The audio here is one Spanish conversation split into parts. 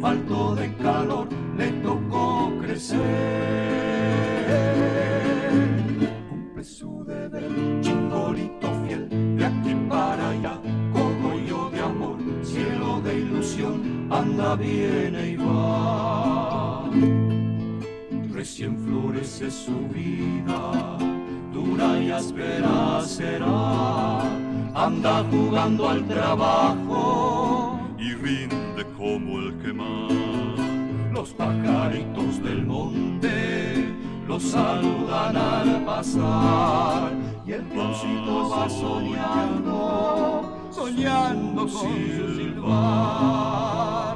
falto de calor le tocó crecer. Cumple su deber, chingolito fiel, de aquí para allá, cogollo de amor, cielo de ilusión, anda, viene y va. Recién florece su vida, dura y áspera será, anda jugando al trabajo y rinde como el que más. Los pajaritos del monte los saludan al pasar y el peoncito va soñando, soñando con su silbar.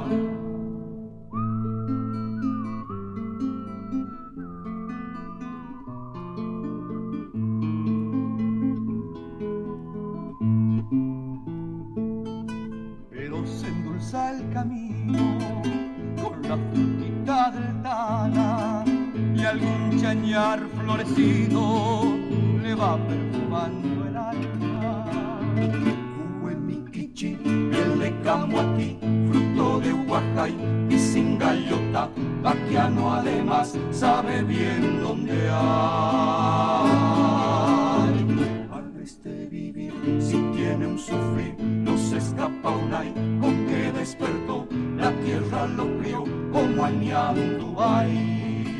Pero se endulza el camino con la frutita del tala y algún chañar florecido le va perfumando el alma. Jugo en mi quichi, piel de camoatí, fruto de Huajay y sin gallota, vaquiano además sabe bien dónde hay. Al este vivir, si tiene un sufrir, no se escapa un ay, con que despertó, la tierra lo crió como al ñandubay.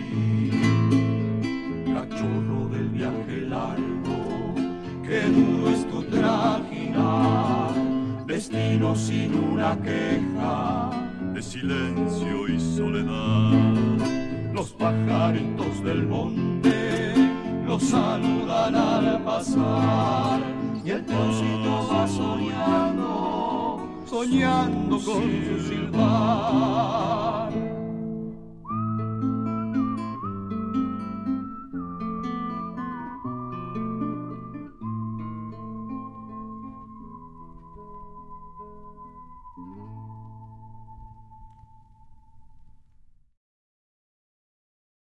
Cachorro del viaje largo, qué duro es tu trajinar, destino sin una queja, de silencio y soledad. Los pajaritos del monte los saludan al pasar y el peoncito va soñando, soñando con su silbar.